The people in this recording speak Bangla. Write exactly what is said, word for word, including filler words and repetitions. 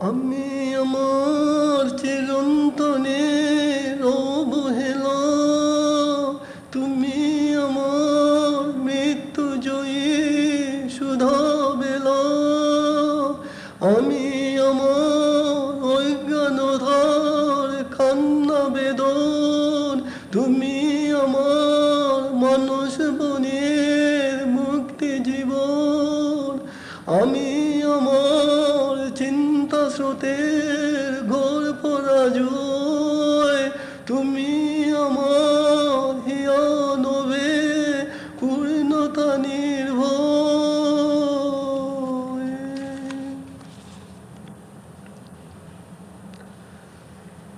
আমি আমার চিরন্তনের অবহেলা, তুমি আমার মৃত্যু জয়ী সুধা বেলা। আমি আমার অজ্ঞানধার কান্না বেদন, তুমি আমার মানস বনের মুক্তি জীবন। আমি আমার চিন্তা স্রোতে